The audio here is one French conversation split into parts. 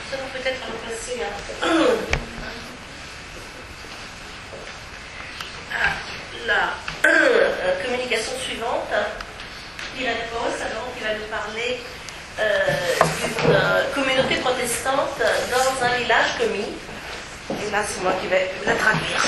Nous allons peut-être passer à la communication suivante. Irène Post, alors, qui va nous parler d'une communauté protestante dans un village commis. Et là, c'est moi qui vais la traduire.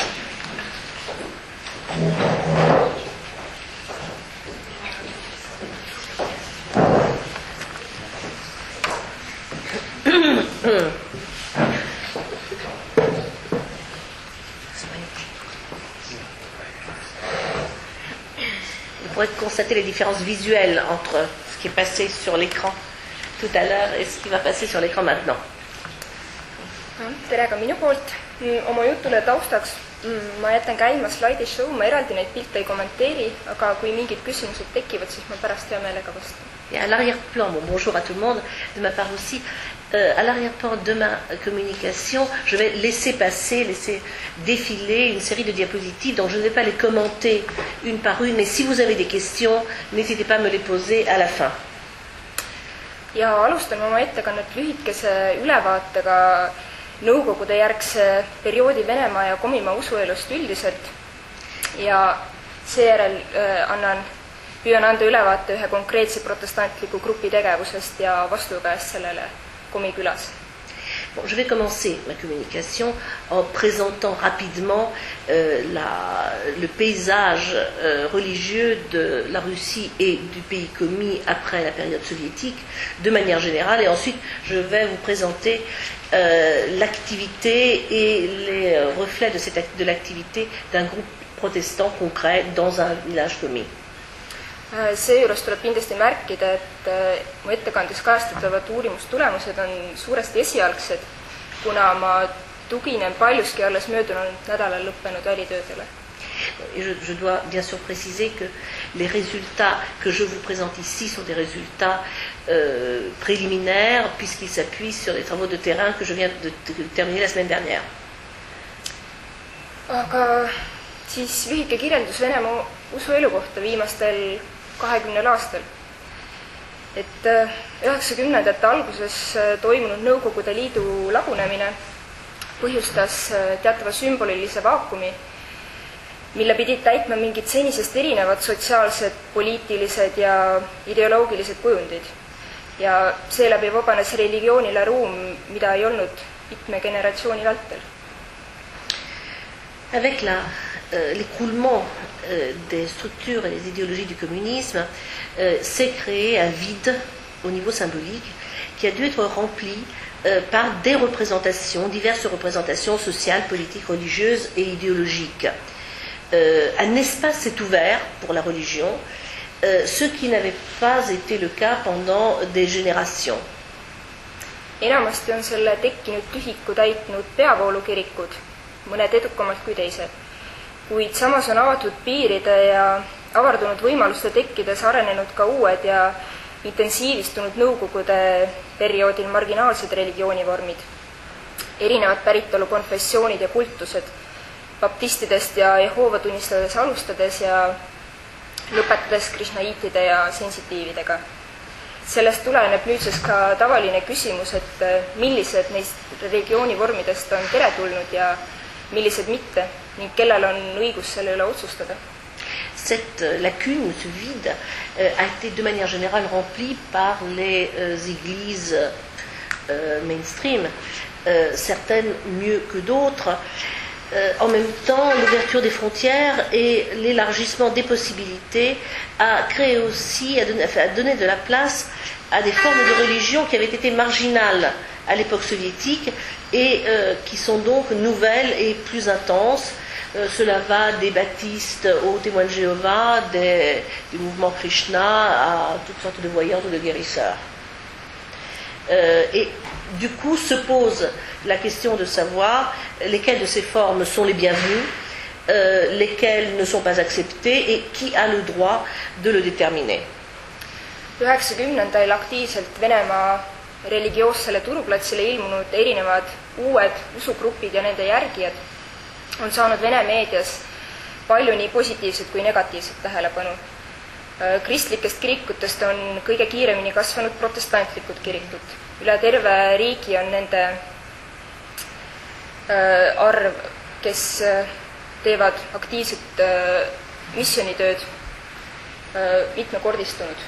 On pourrait constater les différences visuelles entre ce qui est passé sur l'écran tout à l'heure et ce qui va passer sur l'écran maintenant. Tere ka minu poolt. Oma jutule taustaks ma jätan käima slaidishow, ma eraldi neid pilte ei kommenteeri, aga kui mingid küsimused tekivad, siis ma pärast hea meelega vastan. Et à l'arrière-plan, bon, bonjour à tout le monde, de ma part aussi, à l'arrière-plan de ma communication, je vais laisser passer, laisser défiler une série de diapositives, donc je ne vais pas les commenter une par une, mais si vous avez des questions, n'hésitez pas à me les poser à la fin. Ja alustan oma ettekannet lühikese ülevaatega Nõukogude järgse perioodi Venemaa ja Komimaa usuelust üldiselt ja seejärel püüan anda ülevaate ühe konkreetse protestantliku grupi tegevusest ja vastukäest sellele Komi külas. Bon, je vais commencer ma communication en présentant rapidement le paysage religieux de la Russie et du pays commis après la période soviétique de manière générale, et ensuite je vais vous présenter l'activité et les reflets de l'activité d'un groupe protestant concret dans un village commis. Seejuures tuleb kindlasti märkida, et mu ettekandes kajastatavad uurimustulemused on suuresti esialgsed, kuna ma tuginen paljuski alles möödunud nädalal lõppenud välitöödele. Je dois bien sûr préciser que les résultats que je vous présente ici sont des résultats préliminaires puisqu'ils s'appuient sur les travaux de terrain que je viens de terminer la semaine dernière. Aga siis lühike kirjeldus Venemaa usuelu kohta viimastel 20 aastal. Et 90ndate alguses toimunud Nõukogude Liidu lagunemine põhjustas teatava sümbolilise vaakumi, mille pidid täitma mingid senisest erinevad sotsiaalsed, poliitilised ja ideoloogilised kujundid. Ja seeläbi vabanes religioonile ruum, mida ei olnud mitme generatsiooni vältel. Avec l'écoulement des structures et des idéologies du communisme, s'est créé un vide au niveau symbolique qui a dû être rempli par des représentations, diverses représentations sociales, politiques, religieuses et idéologiques. Un espace s'est ouvert pour la religion, ce qui n'avait pas été le cas pendant des générations. Enamasti on selle tekkinud tühiku täitnud peavoolukirikud, mõned edukamalt kui teised. Kuid samas on avatud piiride ja avardunud võimaluste tekkides arenenud ka uued ja intensiivistunud Nõukogude perioodil marginaalsed religioonivormid, erinevad päritolu konfessioonid ja kultused, baptistidest ja Jehoova tunnistades alustades ja lõpetades krishnaitide ja sensitiividega. Sellest tuleneb nüüdsest ka tavaline küsimus, et millised neist religioonivormidest on teretulnud ja millised mitte, ning kellel on õigus selle üle otsustada. Cette lacune, ce vide, a été de manière générale rempli par les églises mainstream, certaines mieux que d'autres. En même temps, l'ouverture des frontières et l'élargissement des possibilités a créé aussi, a donné de la place à des formes de religion qui avaient été marginales à l'époque soviétique et qui sont donc nouvelles et plus intenses. Cela va des baptistes aux témoins de Jéhovah, du mouvement Krishna à toutes sortes de voyants ou de guérisseurs. Et du coup se pose la question de savoir lesquelles de ces formes sont les bienvenues, lesquelles ne sont pas acceptées et qui a le droit de le déterminer. 90ndatel aktiivselt Venemaa religioossele turuplatsile ilmunud erinevad uued usugrupid ja nende järgijad on saanud Vene meedias palju nii positiivset kui negatiivset tähelepanu. Kristlikest kirikutest on kõige kiiremini kasvanud protestantlikud kirikud. Üle terve riigi on nende arv, kes teevad aktiivset missioonitööd, mitmekordistunud.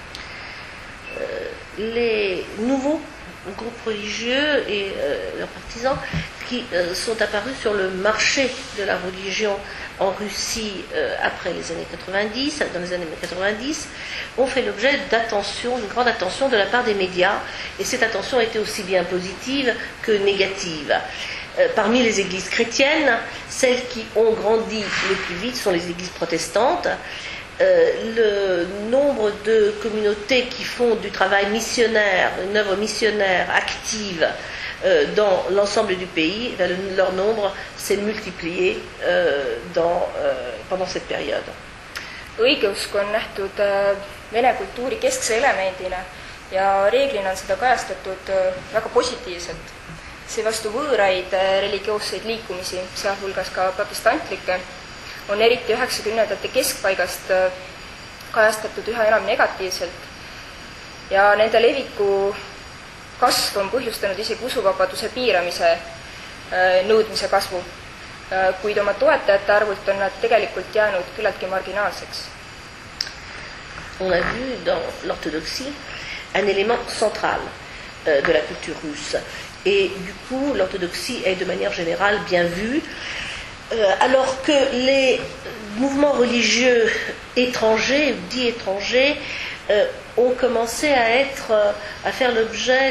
Les nouveaux groupes religieux et leurs partisans qui sont apparus sur le marché de la religion en Russie après les années 90, dans les années 90, ont fait l'objet d'attention, d'une grande attention de la part des médias, et cette attention était aussi bien positive que négative. Parmi les églises chrétiennes, celles qui ont grandi le plus vite sont les églises protestantes. Le nombre de communautés qui font du travail missionnaire, une œuvre missionnaire active dans l'ensemble du pays, leur nombre s'est multiplié pendant cette période. Õigeusk on nähtud vene kultuuri keskse elemendina ja reeglina on seda kajastatud väga positiivselt. Seevastu võõraid religioosseid liikumisi, sealhulgas ka protestantlikke, on eriti 90ndate keskpaigast kajastatud üha enam negatiivselt ja nende leviku kasv on põhjustanud isegi usuvabaduse piiramise nõudmise kasvu, kuid oma toetajate arvult on nad tegelikult jäänud küllaltki marginaalseks. On a vu dans l'orthodoxie un élément central de la culture russe. Et du coup, l'orthodoxie est de manière générale bien vue, alors que les mouvements religieux étrangers, dits étrangers, ont commencé à faire l'objet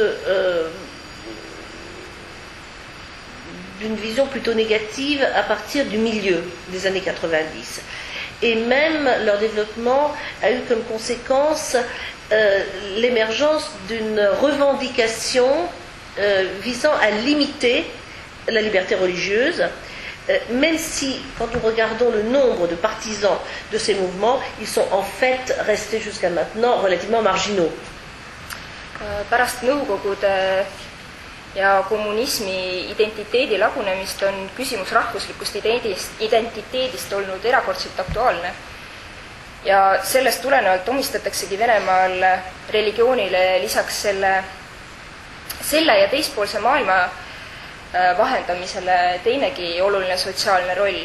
d'une vision plutôt négative à partir du milieu des années 90. Et même leur développement a eu comme conséquence l'émergence d'une revendication visant à limiter la liberté religieuse, même si, quand nous regardons le nombre de partisans de ces mouvements, ils sont en fait restés jusqu'à maintenant relativement marginaux. Pärast nõukogude ja kommunismi identiteedi lagunemist on küsimus rahvuslikust identiteedist olnud erakordselt aktuaalne. Ja sellest tulenevalt omistataksegi Venemaal religioonile lisaks selle ja teispoolse maailma vahendamisele teinegi oluline sotsiaalne roll.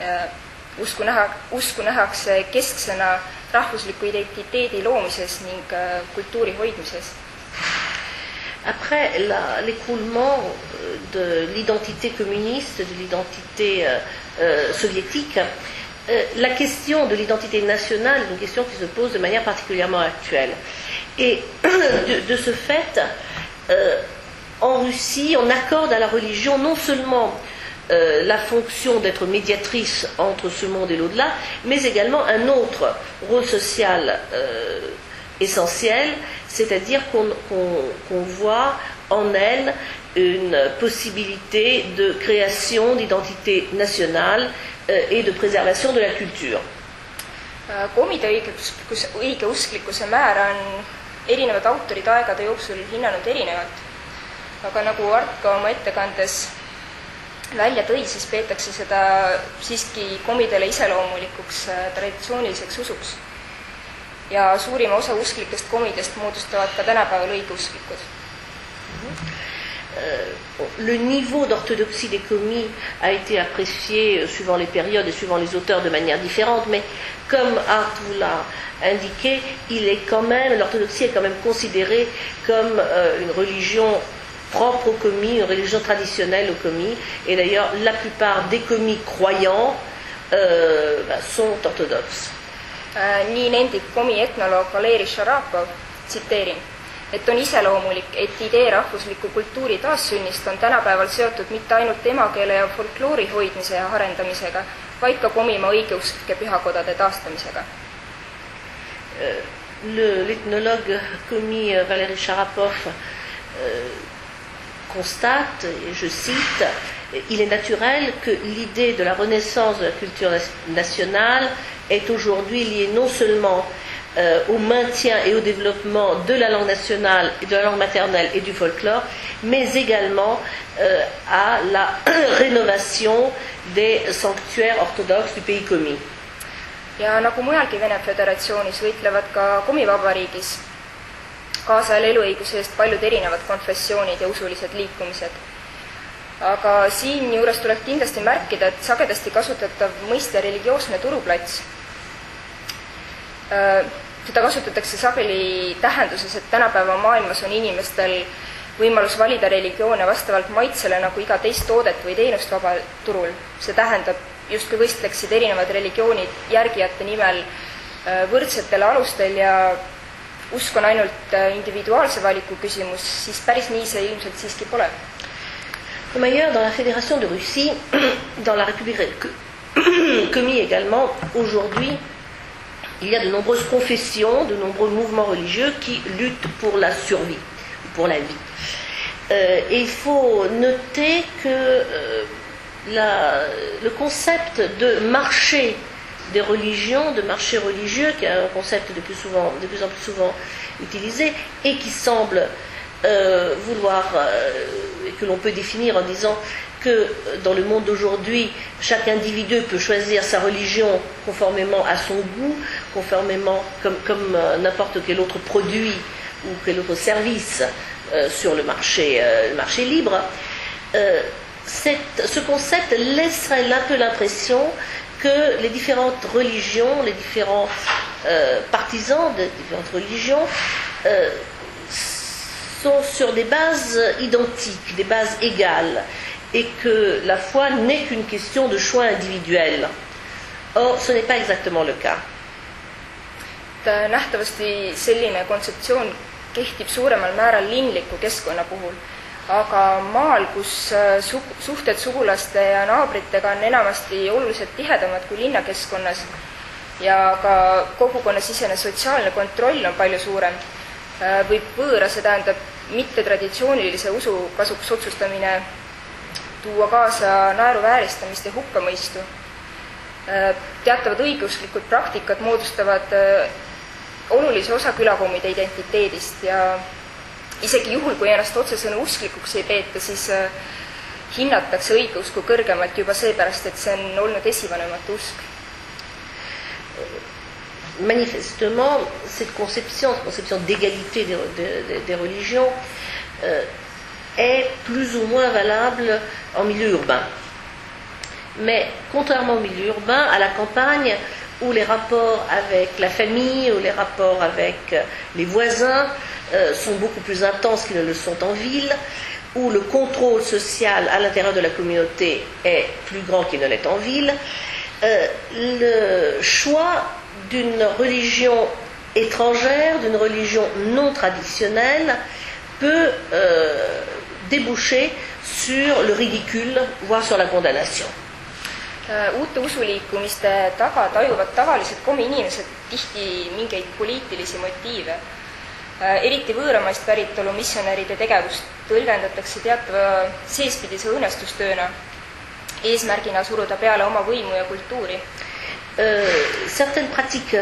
Usku nähakse kesksena rahvusliku identiteedi loomises ning kultuuri hoidmises. Après l'écroulement de l'identité communiste, de l'identité soviétique, la question de l'identité nationale est une question qui se pose de manière particulièrement actuelle. Et de ce fait, en Russie, on accorde à la religion non seulement la fonction d'être médiatrice entre ce monde et l'au-delà, mais également un autre rôle social essentiel, c'est-à-dire qu'on voit en elle une possibilité de création d'identité nationale et de préservation de la culture. Komide õigeusklikkuse määra on erinevad autorid aegade jooksul hinnanud erinevalt. Aga nagu Art ka oma ettekandes välja tõi, siis peetakse seda siiski komidele iseloomulikuks traditsiooniliseks usuks. Ja suurima osa usklikest komidest moodustavad ka tänapäeval õigeusklikud. Le niveau d'orthodoxie des commis a été apprécié suivant les périodes et suivant les auteurs de manière différente, mais comme Art vous l'a indiqué, l'orthodoxie est quand même considérée comme une religion propre aux commis, une religion traditionnelle aux commis, et d'ailleurs la plupart des commis croyants sont orthodoxes. Nii nendib komi etnoloog Valeri Sharapov, tsiteerin, et on iseloomulik, et idee rahvusliku kultuuri taassünnist on tänapäeval seotud mitte ainult emakeele ja folkloori hoidmise ja arendamisega, vaid ka komimaa õigeusklike pühakodade taastamisega. L'ethnologue komi Valeri Sharapov constate, et je cite, il est naturel que l'idée de la renaissance de la culture nationale est aujourd'hui liée non seulement au maintien et au développement de la langue nationale, de la langue maternelle et du folklore, mais également à la rénovation des sanctuaires orthodoxes du pays commis. Ja nagu mujalgi Vene Föderatsioonis võitlevad ka Komivabariigis kaasajal eluõiguse eest paljud erinevad konfessioonid ja usulised liikumised. Aga siinjuures tuleb kindlasti märkida, et sagedasti kasutatav mõiste religioosne turuplats. Seda kasutatakse sageli tähenduses, et tänapäeva maailmas on inimestel võimalus valida religioone vastavalt maitsele nagu iga teist toodet või teenust vaba turul. See tähendab, justkui võistleksid erinevad religioonid järgijate nimel võrdsetel alustel ja usk on ainult individuaalse valiku küsimus, siis päris nii see ilmselt siiski pole. Comme ailleurs, dans la Fédération de Russie, dans la République Komi également, aujourd'hui, il y a de nombreuses confessions, de nombreux mouvements religieux qui luttent pour la survie, pour la vie. Et il faut noter que le concept de marché des religions, de marché religieux, qui est un concept de plus en plus souvent utilisé et qui semble vouloir, et que l'on peut définir en disant que dans le monde d'aujourd'hui, chaque individu peut choisir sa religion conformément à son goût, conformément comme n'importe quel autre produit ou quel autre service sur le marché libre. Ce concept laisserait un peu l'impression que les différentes religions, les différents partisans des différentes religions sont sur des bases identiques, des bases égales, et que la foi n'est qu'une question de choix individuel. Or, ce n'est pas exactement le cas. Nähtavasti selline kontseptsioon kehtib suuremal määral linliku keskkonna puhul, aga maal, kus suhted sugulaste ja naabritega on enamasti oluliselt tihedamad kui linnakeskkonnas ja ka kogukonnasisene sotsiaalne kontroll on palju suurem, võib võõra, see tähendab mittetraditsioonilise usu kasuks otsustamine tuua kaasa naeruvääristamist ja hukkamõistu. Teatavad õigeusklikud praktikad moodustavad olulise osa külakommide identiteedist ja isegi juhul, kui ennast otsesõnu usklikuks ei peeta, siis hinnatakse õigeusku kõrgemalt juba seepärast, et see on olnud esivanemate usk. Manifestement, cette conception d'égalité des religions est plus ou moins valable en milieu urbain. Mais contrairement au milieu urbain, à la campagne, où les rapports avec la famille, où les rapports avec les voisins sont beaucoup plus intenses qu'ils ne le sont en ville, où le contrôle social à l'intérieur de la communauté est plus grand qu'il ne l'est en ville, le choix d'une religion étrangère, d'une religion non traditionnelle, peut déboucher sur le ridicule, voire sur la condamnation. Uute usuliikumiste taga tajuvad tavalised komi inimesed tihti mingeid poliitilisi motiive. Eriti võõramaist päritolu missionäride tegevust tõlgendatakse teatava seespidise õnnestustööna, eesmärgina suruda peale oma võimu ja kultuuri. Certaines pratiques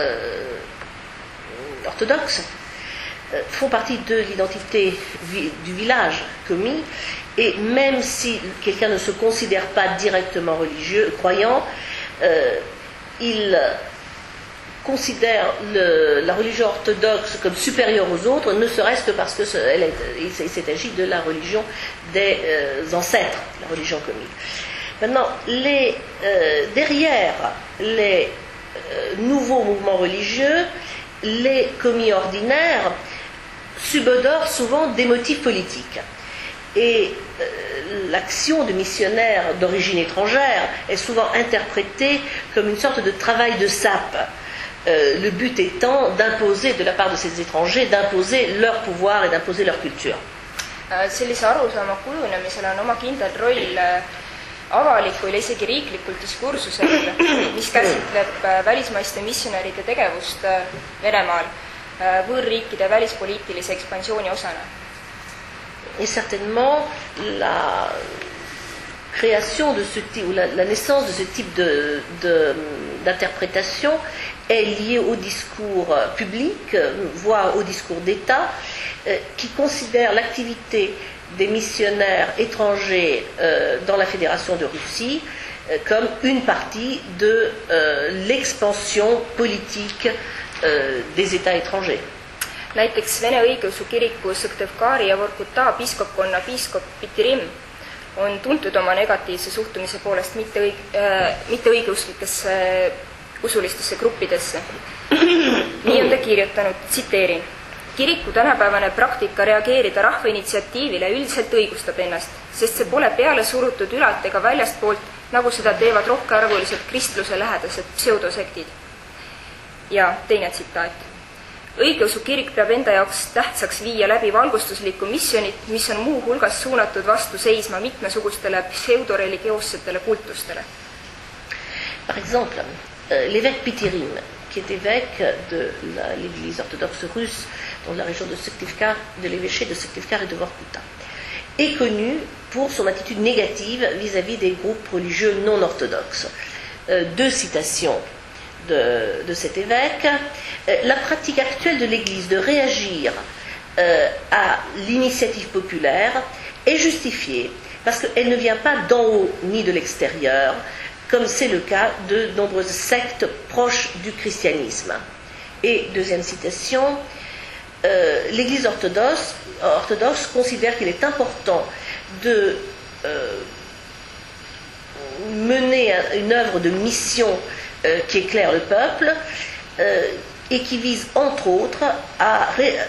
orthodoxes font partie de l'identité du village Komi, et même si quelqu'un ne se considère pas directement religieux, croyant, il considère la religion orthodoxe comme supérieure aux autres, ne serait-ce que parce qu'il s'agit de la religion des ancêtres, la religion Komi. Maintenant, derrière les nouveaux mouvements religieux, les Komi ordinaires subodorent souvent des motifs politiques. Et l'action de missionnaires d'origine étrangère est souvent interprétée comme une sorte de travail de sape. Le but étant d'imposer, de la part de ces étrangers, d'imposer leur pouvoir et d'imposer leur culture. Sellise arusaama kujunemisel on oma kindel roll avalikul ja isegi riiklikul diskursusel, mis käsitleb välismaiste missionäride tegevust Venemaal võõrriikide välispoliitilise ekspansiooni osana. Et certainement la création de ce type, ou la naissance de ce type d'interprétation est lié au discours public, voire au discours d'État, qui considère l'activité des missionnaires étrangers dans la Fédération de Russie comme une partie de l'expansion politique des États étrangers. Näiteks Vene õigeusu kiriku Sõktevkari ja Vorkuta piiskopkonna piiskop Pitirim on tuntud oma negatiivse suhtumise poolest mitteõigeusklikesse usulistesse gruppidesse. Nii on ta kirjutanud, tsiteerin: kiriku tänapäevane praktika reageerida rahva initsiatiivile üldiselt õigustab ennast, sest see pole peale surutud ülalt ega väljastpoolt, nagu seda teevad rohkearvulised kristluse lähedased pseudosektid. Ja teine tsitaat. Õigeusu kirik peab enda jaoks tähtsaks viia läbi valgustuslikku missionit, mis on muu hulgas suunatud vastu seisma mitmesugustele pseudoreligioossetele kultustele. Par exemple, l'évêque Pitirim, qui est évêque de l'église orthodoxe russe dans la région de Syktyvkar, de l'évêché de Syktyvkar et de Vorkuta, est connu pour son attitude négative vis-à-vis des groupes religieux non orthodoxes. Deux citations de cet évêque. La pratique actuelle de l'Église de réagir à l'initiative populaire est justifiée parce qu'elle ne vient pas d'en haut ni de l'extérieur, comme c'est le cas de nombreuses sectes proches du christianisme. Et deuxième citation, l'Église orthodoxe considère qu'il est important de mener une œuvre de mission qui éclaire le peuple et qui vise entre autres à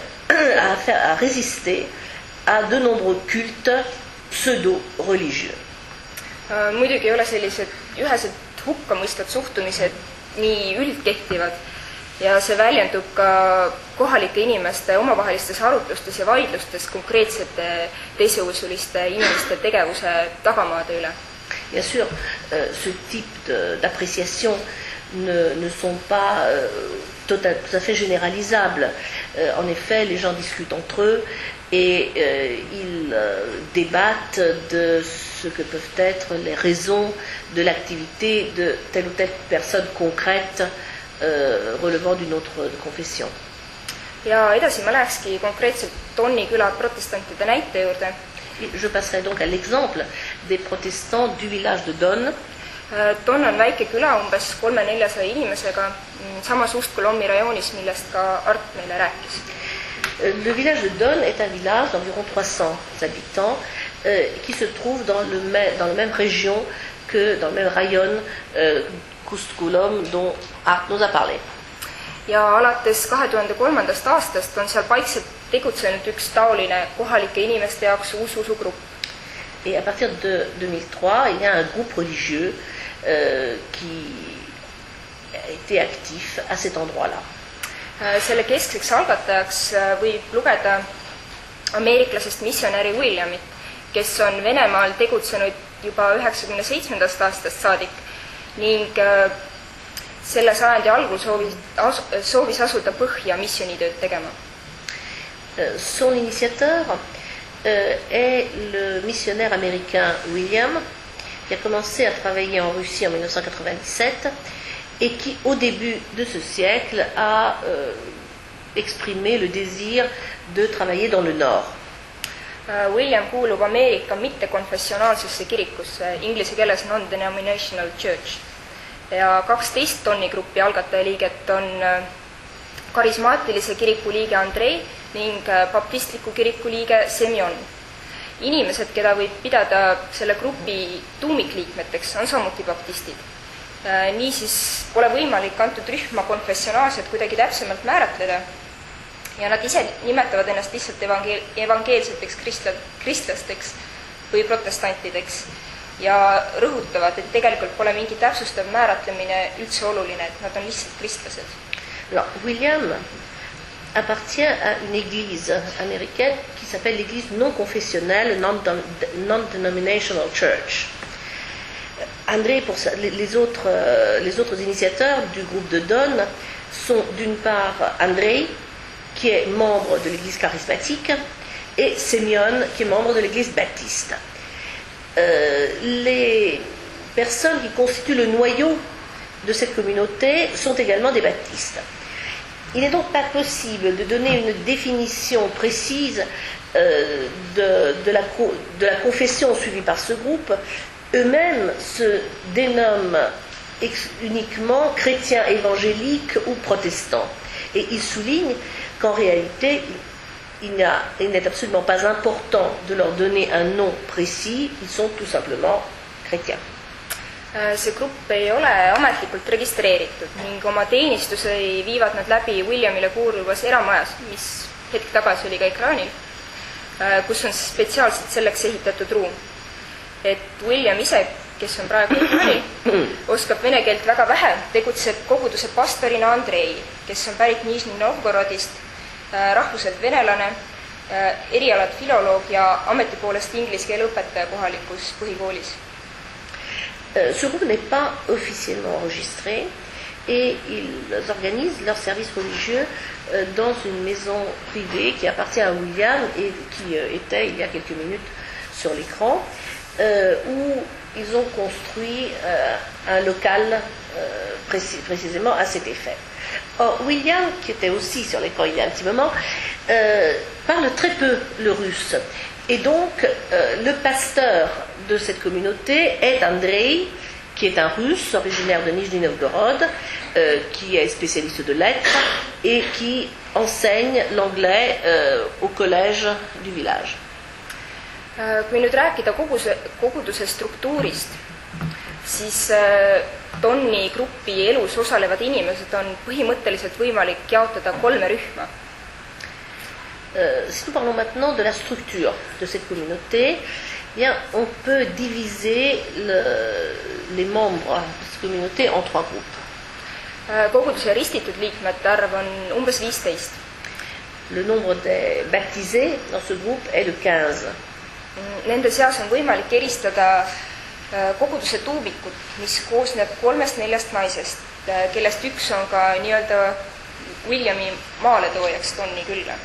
résister à de nombreux cultes pseudo-religieux. Muidugi ei ole sellised ühesed hukkamõistvad suhtumised nii üldkehtivad ja see väljendub ka kohalike inimeste omavahelistes arutlustes ja vaidlustes konkreetsete teiseusuliste inimeste tegevuse tagamaade üle. Bien sûr, ce type d'appréciation ne sont pas tout à fait généralisables. En effet, les gens discutent entre eux et ils débattent de ce que peuvent être les raisons de l'activité de telle ou telle personne concrète relevant d'une autre confession. Ja edasi ma lähekski konkreetselt Tonni küla protestantide näite juurde. Je passerai donc à l'exemple des protestants du village de Don. Don on väike küla umbes 300-400 inimesega samas Ust-Kolommi rajoonis, millest ka Art meile rääkis. Le village de Don est un village d'environ 300 habitants qui se trouve dans la même région que dans le même rayon Ust-Kolom dont Art nous a parlé. Ja alates 2003. Aastast on seal paikselt tegutsenud üks taoline kohalike inimeste jaoks uus usugrupp. Et à partir de 2003, il y a un groupe religieux qui a été actif à cet endroit-là. Selle keskseks algatajaks võib lugeda ameeriklasest missionäri Williamit, kes on Venemaal tegutsenud juba 1997. Aastast saadik ning selle sajandi algul soovis asuda põhja missionitööd tegema. Son initiateur est le missionnaire américain William, qui a commencé à travailler en Russie en 1997 et qui, au début de ce siècle, a exprimé le désir de travailler dans le Nord. William kuulub Ameerika mittekonfessionaalsesse kirikusse, inglise keeles non-denominational church. Ja 12 Tonni gruppi algatajaliiget on karismaatilise kiriku liige Andrei ning baptistliku kiriku liige Semjon. Inimesed, keda võib pidada selle grupi tuumikliikmeteks, on samuti baptistid. Niisiis pole võimalik antud rühma konfessionaalselt kuidagi täpsemalt määratleda ja nad ise nimetavad ennast lihtsalt evangeelseteks kristlasteks või protestantideks ja rõhutavad, et tegelikult pole mingi täpsustav määratlemine üldse oluline, et nad on lihtsalt kristlased. Alors, William appartient à une église américaine qui s'appelle l'église non confessionnelle, non-denominational church. André, les autres initiateurs du groupe de Don sont d'une part André, qui est membre de l'église charismatique, et Semyon, qui est membre de l'église baptiste. Les personnes qui constituent le noyau de cette communauté sont également des baptistes. Il n'est donc pas possible de donner une définition précise de la confession suivie par ce groupe. Eux-mêmes se dénomment uniquement chrétiens évangéliques ou protestants. Et ils soulignent qu'en réalité, il n'est absolument pas important de leur donner un nom précis, ils sont tout simplement chrétiens. See grupp ei ole ametlikult registreeritud ning oma teenistusi viivad nad läbi Williamile kuuluvas eramajas, mis hetk tagasi oli ka ekraanil, kus on spetsiaalselt selleks ehitatud ruum. Et William ise, kes on praegu ekraanil, oskab vene keelt väga vähe, tegutseb koguduse pastorina Andrei, kes on pärit Nižni Novgorodist, rahvuselt venelane, erialad filoloog ja ametipoolest inglise keele õpetaja kohalikus põhikoolis. Ce groupe n'est pas officiellement enregistré et ils organisent leur service religieux dans une maison privée qui appartient à William et qui était il y a quelques minutes sur l'écran, où ils ont construit un local précisément à cet effet. Or, William, qui était aussi sur l'écran il y a un petit moment, parle très peu le russe. Et donc, le pasteur de cette communauté est Andrei, qui est un russe originaire de Nijni Novgorod, qui est spécialiste de lettres et qui enseigne l'anglais au collège du village. Kui nüüd rääkida koguduse struktuurist, siis Donni grupi elus osalevad inimesed on põhimõtteliselt võimalik jaotada 3 rühma. Si nous parlons maintenant de la structure de cette communauté, bien, on peut diviser les membres de cette communauté en 3 groupes. Koguduse ristitud liikmete arv on umbes 15. Le nombre des baptisés dans ce groupe est de 15. Nende seas on võimalik eristada koguduse tuumikut, mis koosneb 3-4 naisest, kellest üks on ka nii-öelda Williami maaletoojaks Donni külla.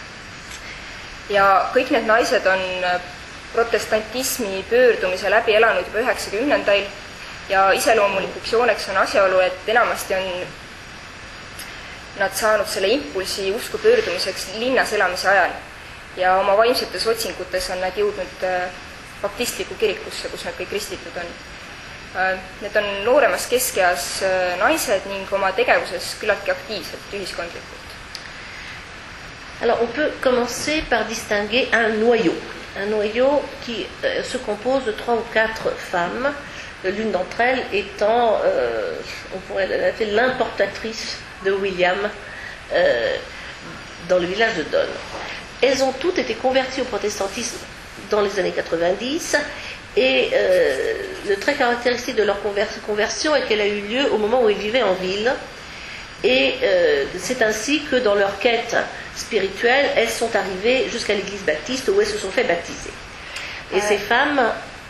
Ja kõik need naised on protestantismi pöördumise läbi elanud juba 90-ndail ja iseloomulikuks jooneks on asjaolu, et enamasti on nad saanud selle impulsi usku pöördumiseks linnas elamise ajal ja oma vaimsetes otsingutes on nad jõudnud baptistliku kirikusse, kus nad kõik ristitud on. Need on nooremas keskeas naised ning oma tegevuses küllaltki aktiivselt ühiskondlikult. Alors, on peut commencer par distinguer un noyau qui se compose de 3 ou 4 femmes, l'une d'entre elles étant, on pourrait l'appeler l'importatrice de William dans le village de Don. Elles ont toutes été converties au protestantisme dans les années 90 et le trait caractéristique de leur conversion est qu'elle a eu lieu au moment où ils vivaient en ville. Et c'est ainsi que dans leur quête spirituelle, elles sont arrivées jusqu'à l'église baptiste où elles se sont fait baptiser. Et ces femmes,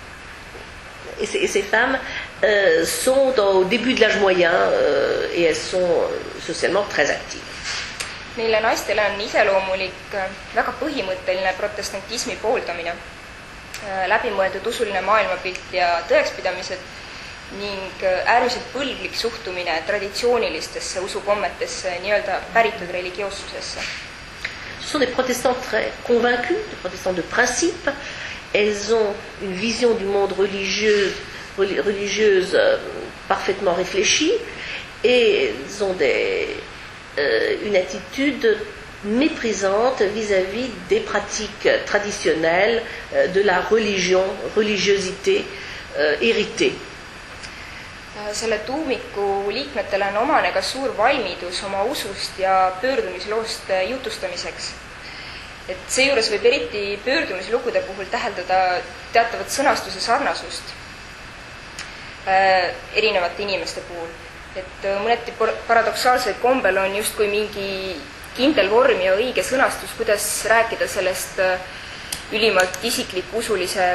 sont au début de l'âge moyen et elles sont socialement très actives. Neile naistele on iseloomulik väga põhimõtteline protestantismi pooldamine, läbimõeldud usuline maailmapilt ja tõekspidamised ning äärmiselt põlglik suhtumine traditsioonilistesse usukommetesse, nii-öelda päritud religioossusesse. Ce sont des protestants très convaincus, des protestants de principe. Elles ont une vision du monde religieuse parfaitement réfléchie et elles ont une attitude méprisante vis-à-vis des pratiques traditionnelles de la religiosité héritée. Selle tuumiku liikmetele on omane ka suur valmidus oma usust ja pöördumisloost jutustamiseks. Et seejuures võib eriti pöördumislugude puhul täheldada teatavat sõnastuse sarnasust erinevate inimeste puhul. Et mõneti paradoksaalsel kombel on justkui mingi kindel vorm ja õige sõnastus, kuidas rääkida sellest ülimalt isikliku usulise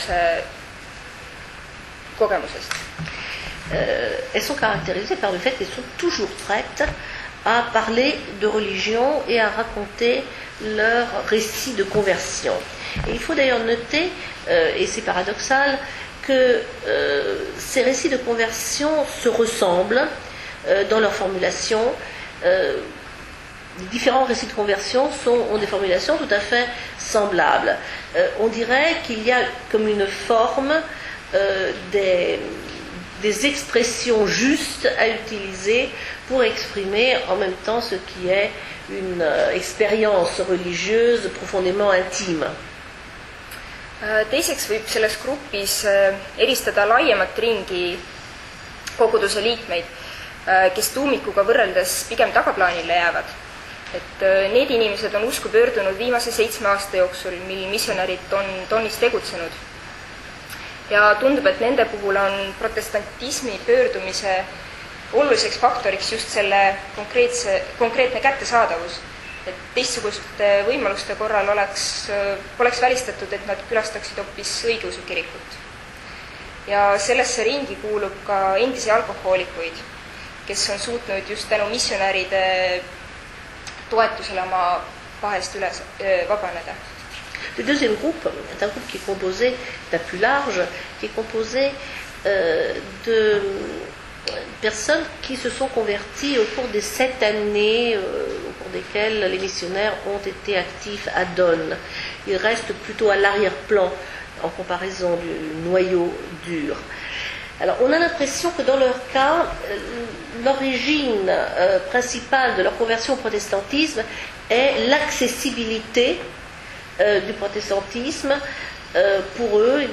kogemusest. Elles sont caractérisées par le fait qu'elles sont toujours prêtes à parler de religion et à raconter leur récit de conversion. Et il faut d'ailleurs noter, et c'est paradoxal, que ces récits de conversion se ressemblent dans leur formulation. Les différents récits de conversion ont des formulations tout à fait semblables. On dirait qu'il y a comme une forme des expressions justes à utiliser pour exprimer en même temps ce qui est une expérience religieuse profondément intime. Teiseks võib selles grupis eristada laiemat ringi koguduse liikmeid, kes tuumikuga võrreldes pigem tagaplaanile jäävad. Et need inimesed on usku pöördunud viimase 7 aasta jooksul, mil missionärid on Donis tegutsenud. Ja tundub, et nende puhul on protestantismi pöördumise oluliseks faktoriks just selle konkreetne kättesaadavus. Et teistsuguste võimaluste korral poleks välistatud, et nad külastaksid hoopis õigeusu kirikut. Ja sellesse ringi kuulub ka endisi alkohoolikuid, kes on suutnud just tänu missionäride toetusele oma pahest üles vabaneda. Le deuxième groupe est un groupe qui est composé d'un plus large, qui est composé de personnes qui se sont converties au cours des 7 années au cours desquelles les missionnaires ont été actifs à Don. Ils restent plutôt à l'arrière-plan en comparaison du noyau dur. Alors on a l'impression que dans leur cas, l'origine principale de leur conversion au protestantisme est l'accessibilité du protestantisme. Pour eux,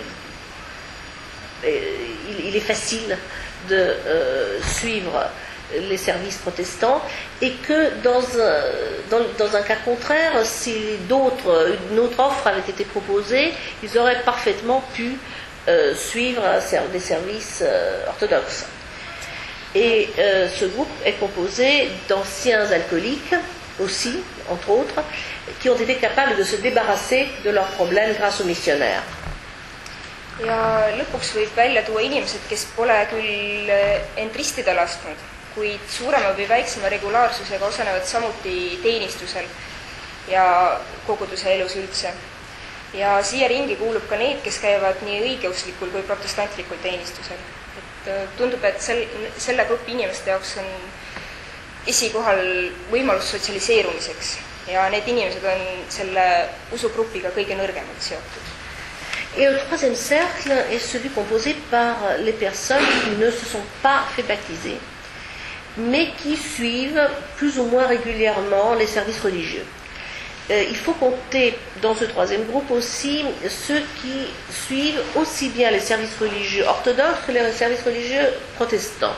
il est facile de suivre les services protestants et que dans un cas contraire, si une autre offre avait été proposée, ils auraient parfaitement pu suivre des services orthodoxes. Et ce groupe est composé d'anciens alcooliques aussi, entre autres, qui ont été capables de se débarrasser de leurs problèmes grâce aux missionnaires. Ja lõpuks võib välja tuua inimesed, kes pole küll end ristida lasknud, kuid suurema või väiksema regulaarsusega osalevad samuti teenistusel ja koguduse elus üldse. Ja siia ringi kuulub ka need, kes käivad nii õigeuslikul kui protestantlikul teenistusel. Et tundub, et selle grupi inimeste jaoks on esikohal võimalus sotsialiseerumiseks ja need inimesed on selle usugrupiga kõige nõrgemalt seotud. Et le troisième cercle est celui composé par les personnes qui ne se sont pas fait baptiser, mais qui suivent plus ou moins régulièrement les services religieux. Il faut compter dans ce troisième groupe aussi ceux qui suivent aussi bien les services religieux orthodoxes que les services religieux protestants.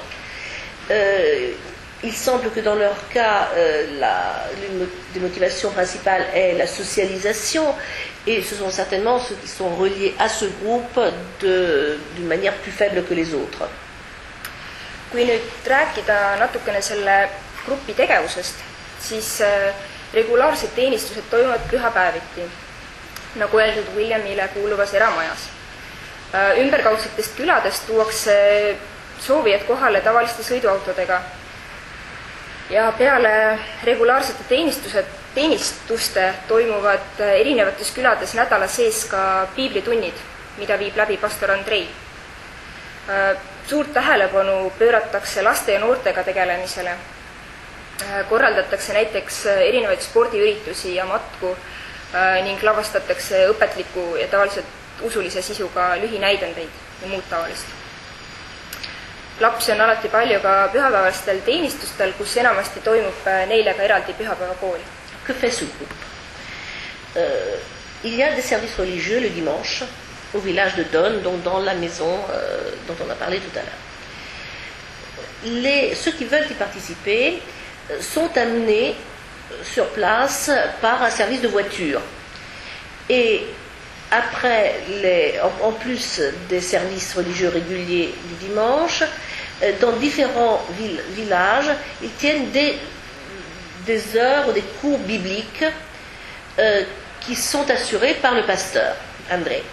Il semble que dans leur cas, l'une des motivations principales est la socialisation, et ce sont certainement ceux qui sont reliés à ce groupe d'une manière plus faible que les autres. Kui nüüd rääkida natukene selle grupi tegevusest, siis regulaarsed teenistused toimuvad pühapäeviti, nagu öeldud Williamile kuuluvas eramajas. Ümberkaudsetest küladest tuuakse soovijad kohale tavaliste sõiduautodega ja peale regulaarsete teenistuste toimuvad erinevates külades nädala sees ka piiblitunnid, mida viib läbi pastor Andrei. Suurt tähelepanu pööratakse laste ja noortega tegelemisele. Korraldatakse näiteks erinevaid spordiüritusi ja matku ning lavastatakse õpetliku ja tavaliselt usulise sisuga lühinäidendeid ja muud taolist. Lapsi on alati palju ka pühapäevastel teenistustel, kus enamasti toimub neile ka eraldi pühapäevakool. Que fait ce groupe? Il y a des services religieux le dimanche au village de Don, donc dans la maison dont on a parlé tout à l'heure. Ceux qui veulent y participer sont amenés sur place par un service de voiture. Et après, en plus des services religieux réguliers du dimanche, dans différents villages, ils tiennent des heures ou des cours bibliques qui sont assurés par le pasteur André.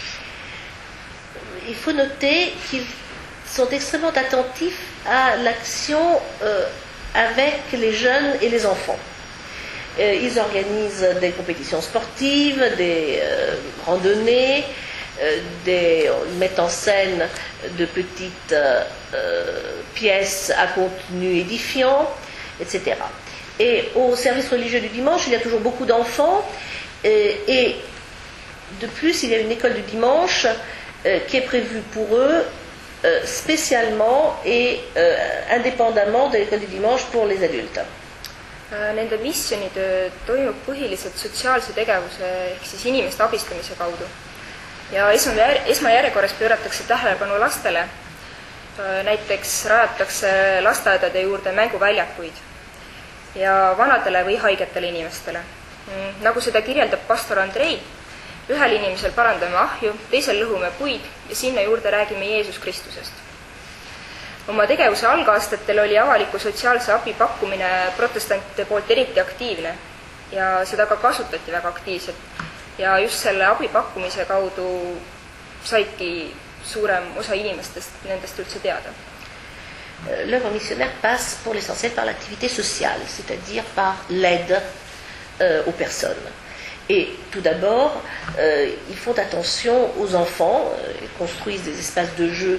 Il faut noter qu'ils sont extrêmement attentifs à l'action avec les jeunes et les enfants. Ils organisent des compétitions sportives, des randonnées, mettent en scène de petites pièces à contenu édifiant, etc. Et au service religieux du dimanche, il y a toujours beaucoup d'enfants, et de plus, il y a une école du dimanche qui est prévue pour eux spécialement et indépendamment de l'école du dimanche pour les adultes. Nende missioonitöö toimub põhiliselt sotsiaalse tegevuse ehk siis inimeste abistamise kaudu. Ja esmajärjekorras pööratakse tähelepanu lastele. Näiteks rajatakse lasteaedade juurde mänguväljakuid ja vanadele või haigetele inimestele. Nagu seda kirjeldab pastor Andrei, ühel inimesel parandame ahju, teisel lõhume puid ja sinna juurde räägime Jeesus Kristusest. Oma tegevuse algaastatel oli avaliku sotsiaalse abi pakkumine protestantide poolt eriti aktiivne ja seda ka kasutati väga aktiivselt. Ja just selle abi pakkumise kaudu saidki suurem osa inimestest nendest üldse teada. L'œuvre missionnaire passe pour l'essentiel par l'activité sociale, c'est-à-dire par l'aide aux personnes. Et tout d'abord, ils font attention aux enfants, ils construisent des espaces de jeu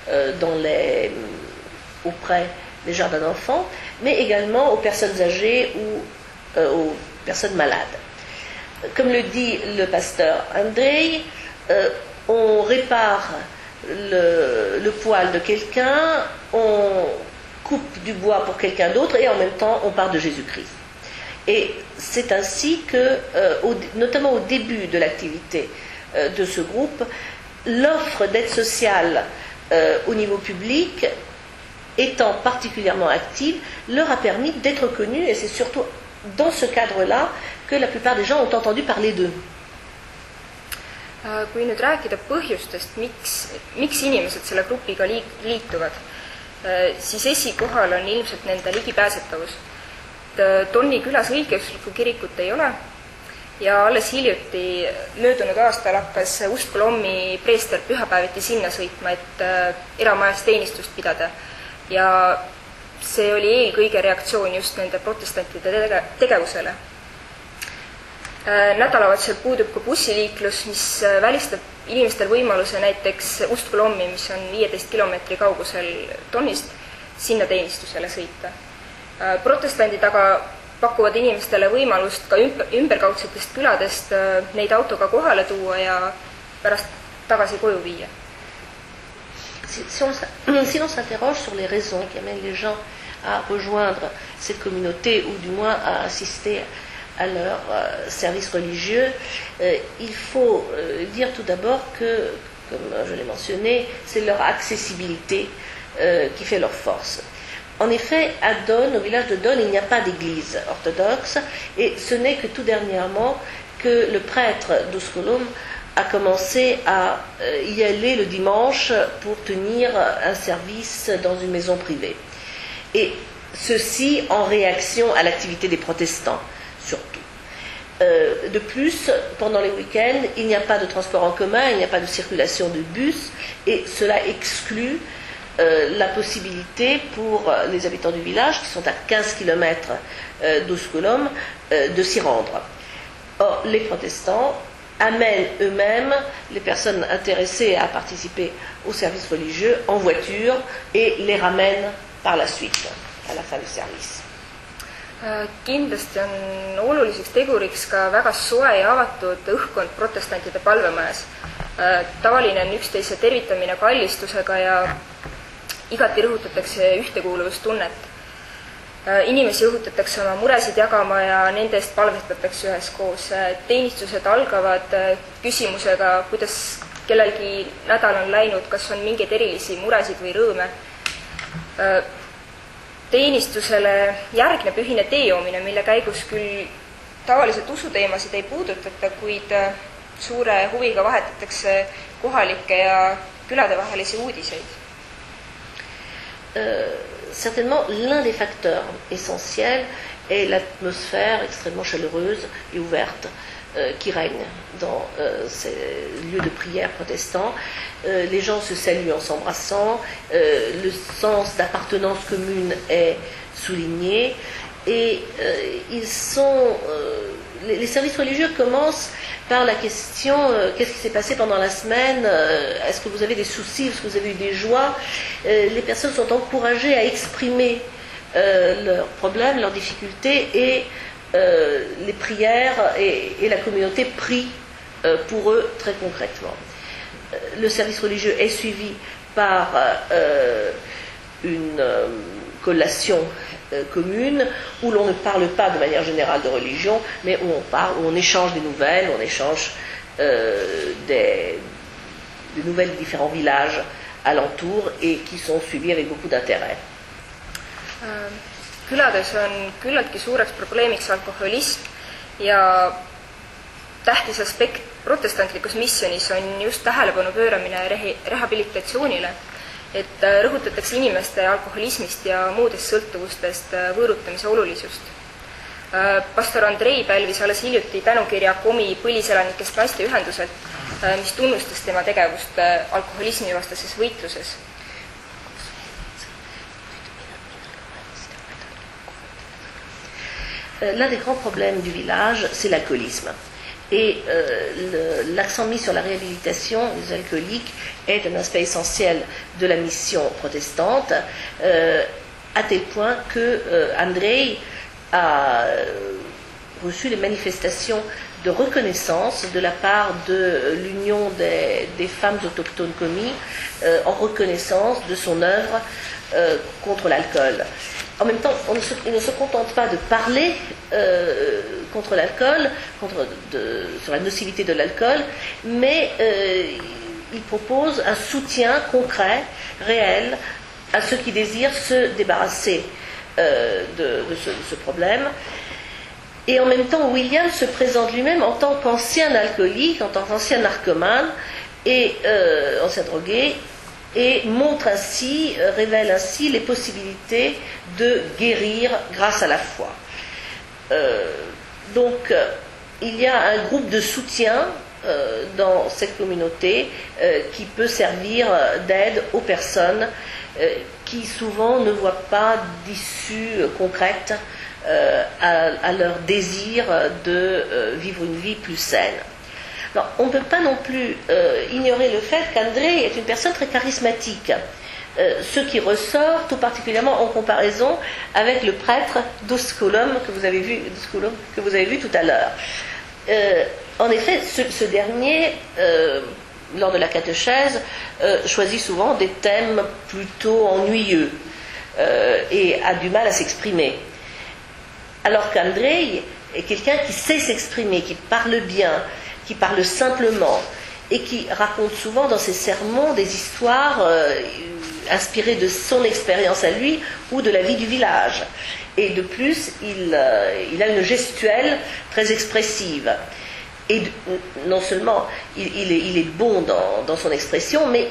auprès des jardins d'enfants, mais également aux personnes âgées ou aux personnes malades. Comme le dit le pasteur Andrei, on répare le poil de quelqu'un, on coupe du bois pour quelqu'un d'autre et en même temps on parle de Jésus-Christ. Et c'est ainsi que, notamment au début de l'activité de ce groupe, l'offre d'aide sociale au niveau public, étant particulièrement active, leur a permis d'être connus, et c'est surtout dans ce cadre-là que la plupart des gens ont entendu parler d'eux. Kui nüüd rääkida põhjustest, miks inimesed selle grupiga liituvad, siis esikohal on ilmselt nende ligipääsetavus. Tonni külas õigeusklikku kirikut ei ole ja alles hiljuti möödunud aastal hakkas Ust-Kolommi preester pühapäeviti sinna sõitma, et eramajas teenistust pidada. Ja see oli eelkõige reaktsioon just nende protestantide tegevusele. Nädalavahetusel puudub ka bussiliiklus, mis välistab inimestel võimaluse näiteks Ust-Kolommi, mis on 15 kilomeetri kaugusel Tonnist, sinna teenistusele sõita. Protestandid aga pakuvad inimestele võimalust ka ümberkaudsetest küladest neid autoga kohale tuua ja pärast tagasi koju viia. Si on s'interroge sur les raisons qui amènent les gens à rejoindre cette communauté ou du moins à assister à leur service religieux, il faut dire tout d'abord que, comme je l'ai mentionné, c'est leur accessibilité qui fait leur force. En effet, à Don, au village de Don, il n'y a pas d'église orthodoxe et ce n'est que tout dernièrement que le prêtre d'Ust-Kolom a commencé à y aller le dimanche pour tenir un service dans une maison privée. Et ceci en réaction à l'activité des protestants, surtout. De plus, pendant les week-ends, il n'y a pas de transport en commun, il n'y a pas de circulation de bus et cela exclut la possibilité pour les habitants du village, qui sont à 15 km d'Ust-Kolom, de s'y rendre. Or, les protestants amènent eux-mêmes les personnes intéressées à participer au service religieux en voiture et les ramènent par la suite, à la fin du service. Kindlasti on oluliseks teguriks ka väga soe ja avatud õhkkond protestantide palvemajas. Tavaline on üksteise tervitamine kallistusega ja igati rõhutatakse ühtekuuluvustunnet. Inimesi õhutatakse oma muresid jagama ja nende eest palvetatakse üheskoos. Teenistused algavad küsimusega, kuidas kellelgi nädal on läinud, kas on mingeid erilisi muresid või rõõme. Teenistusele järgneb ühine teejoomine, mille käigus küll tavaliselt usuteemasid ei puudutata, kuid suure huviga vahetatakse kohalikke ja küladevahelisi uudiseid. Certainement, l'un des facteurs essentiels est l'atmosphère extrêmement chaleureuse et ouverte qui règne dans ces lieux de prière protestants. Les gens se saluent en s'embrassant, le sens d'appartenance commune est souligné et ils sont les services religieux commencent par la question qu'est-ce qui s'est passé pendant la semaine, est-ce que vous avez des soucis, est-ce que vous avez eu des joies. Les personnes sont encouragées à exprimer leurs problèmes, leurs difficultés, et les prières et la communauté prie pour eux très concrètement. Le service religieux est suivi par une collation commune où l'on ne parle pas de manière générale de religion, mais où on échange des nouvelles, on échange des nouvelles de différents villages alentours et qui sont suivis avec beaucoup d'intérêt. Külades on küllaltki suureks probleemiks alkoholism ja tähtis aspekt protestantlikus missionis on just tähelepanu pööramine rehabilitatsioonile, et rõhutatakse inimeste alkoholismist ja muudest sõltuvustest võõrutamise olulisust. Pastor Andrei pälvis alles hiljuti tänukirja Komi põliselanikest naisteühenduselt, mis tunnustas tema tegevust alkoholismivastases võitluses. L'un des grands problèmes du village, c'est l'alcoolisme. Et l'accent mis sur la réhabilitation des alcooliques est un aspect essentiel de la mission protestante, à tel point que Andrei a reçu les manifestations de reconnaissance de la part de l'Union des femmes autochtones Komi en reconnaissance de son œuvre contre l'alcool. En même temps, il ne se contente pas de parler contre l'alcool, sur la nocivité de l'alcool, mais il propose un soutien concret, réel, à ceux qui désirent se débarrasser de ce problème. Et en même temps, William se présente lui-même en tant qu'ancien alcoolique, en tant qu'ancien narcomane et ancien drogué, et montre ainsi, révèle ainsi les possibilités de guérir grâce à la foi. Donc, il y a un groupe de soutien dans cette communauté qui peut servir d'aide aux personnes qui souvent ne voient pas d'issue concrète à leur désir de vivre une vie plus saine. Alors, on ne peut pas non plus ignorer le fait qu'Andrei est une personne très charismatique, ce qui ressort tout particulièrement en comparaison avec le prêtre d'Osculum que vous avez vu tout à l'heure. En effet, ce dernier, lors de la catéchèse, choisit souvent des thèmes plutôt ennuyeux et a du mal à s'exprimer. Alors qu'Andrei est quelqu'un qui sait s'exprimer, qui parle bien, qui parle simplement et qui raconte souvent dans ses sermons des histoires inspirées de son expérience à lui ou de la vie du village. Et de plus, il a une gestuelle très expressive. Et non seulement il est bon dans son expression, mais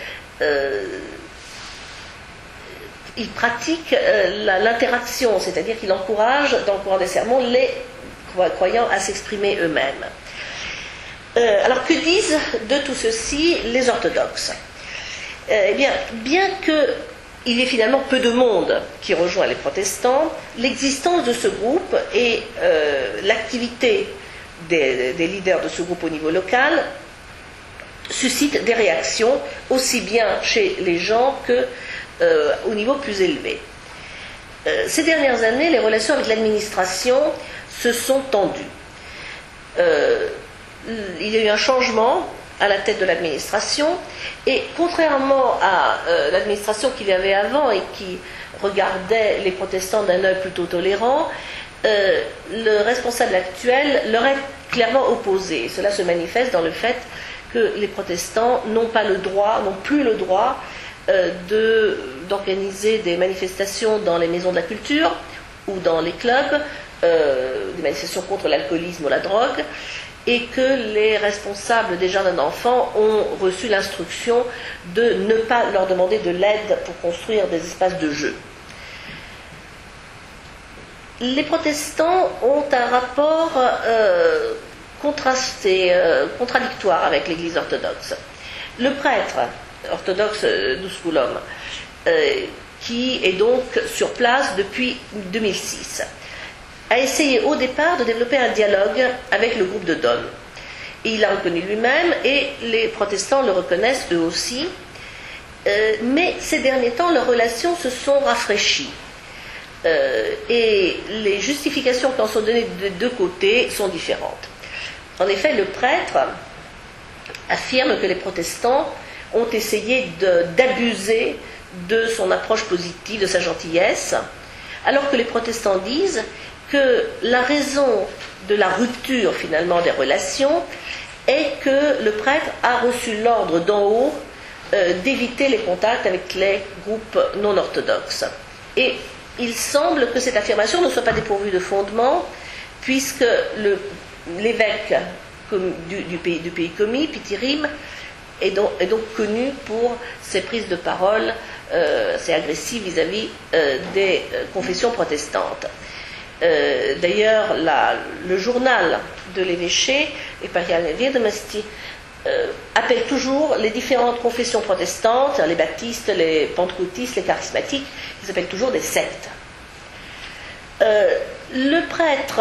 il pratique l'interaction, c'est-à-dire qu'il encourage, dans le courant des sermons, les croyants à s'exprimer eux-mêmes. Alors que disent de tout ceci les orthodoxes ? Eh bien qu'il y ait finalement peu de monde qui rejoint les protestants, l'existence de ce groupe et l'activité des leaders de ce groupe au niveau local suscitent des réactions aussi bien chez les gens qu'au niveau plus élevé. Ces dernières années, les relations avec l'administration se sont tendues. Il y a eu un changement à la tête de l'administration et contrairement à l'administration qu'il y avait avant et qui regardait les protestants d'un œil plutôt tolérant, le responsable actuel leur est clairement opposé. Cela se manifeste dans le fait que les protestants n'ont plus le droit d'organiser des manifestations dans les maisons de la culture ou dans les clubs, des manifestations contre l'alcoolisme ou la drogue, et que les responsables des jardins d'enfants ont reçu l'instruction de ne pas leur demander de l'aide pour construire des espaces de jeu. Les protestants ont un rapport contrasté, contradictoire avec l'Église orthodoxe. Le prêtre orthodoxe d'Osculum, qui est donc sur place depuis 2006, a essayé au départ de développer un dialogue avec le groupe de Donne. Et il l'a reconnu lui-même et les protestants le reconnaissent eux aussi. Mais ces derniers temps, leurs relations se sont rafraîchies. Et les justifications qui en sont données de deux côtés sont différentes. En effet, le prêtre affirme que les protestants ont essayé d'abuser de son approche positive, de sa gentillesse, alors que les protestants disent que la raison de la rupture finalement des relations est que le prêtre a reçu l'ordre d'en haut d'éviter les contacts avec les groupes non orthodoxes. Et il semble que cette affirmation ne soit pas dépourvue de fondement, puisque l'évêque du pays commis, Pitirim, est donc connu pour ses prises de parole assez agressives vis-à-vis des confessions protestantes. D'ailleurs, le journal de l'évêché, Imperial Vedomasti, appelle toujours les différentes confessions protestantes, les baptistes, les pentecôtistes, les charismatiques, ils appellent toujours des sectes. Le prêtre,